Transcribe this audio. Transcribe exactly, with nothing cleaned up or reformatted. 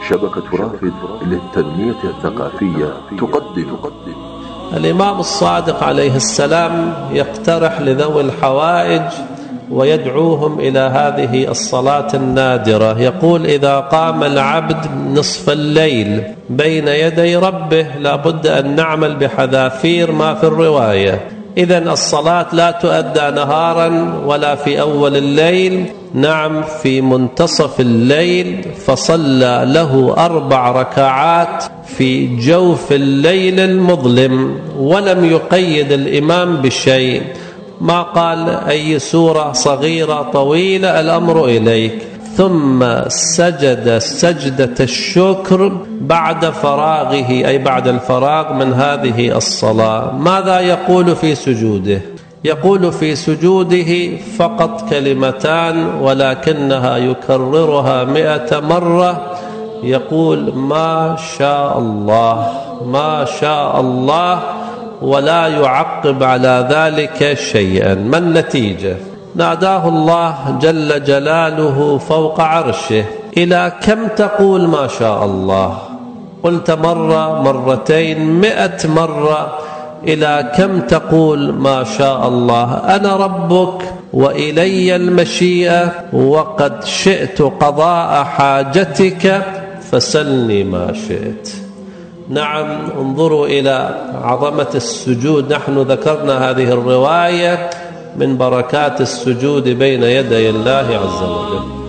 شبكة رافد للتنمية الثقافية تقدم الإمام الصادق عليه السلام يقترح لذوي الحوائج ويدعوهم إلى هذه الصلاة النادرة. يقول: إذا قام العبد نصف الليل بين يدي ربه لابد أن نعمل بحذافير ما في الرواية. إذن الصلاة لا تؤدى نهارا ولا في أول الليل، نعم في منتصف الليل، فصلى له أربع ركعات في جوف الليل المظلم، ولم يقيد الإمام بشيء، ما قال أي سورة صغيرة طويلة الأمر إليك. ثم سجد سجدة الشكر بعد فراغه، أي بعد الفراغ من هذه الصلاة. ماذا يقول في سجوده؟ يقول في سجوده فقط كلمتان ولكنها يكررها مئة مرة. يقول: ما شاء الله ما شاء الله، ولا يعقب على ذلك شيئا. ما النتيجة؟ ناداه الله جل جلاله فوق عرشه: إلى كم تقول ما شاء الله؟ قلت مرة مرتين مئة مرة، إلى كم تقول ما شاء الله؟ أنا ربك وإلي المشيئة، وقد شئت قضاء حاجتك فسلني ما شئت. نعم، انظروا إلى عظمة السجود. نحن ذكرنا هذه الرواية من بركات السجود بين يدي الله عز وجل.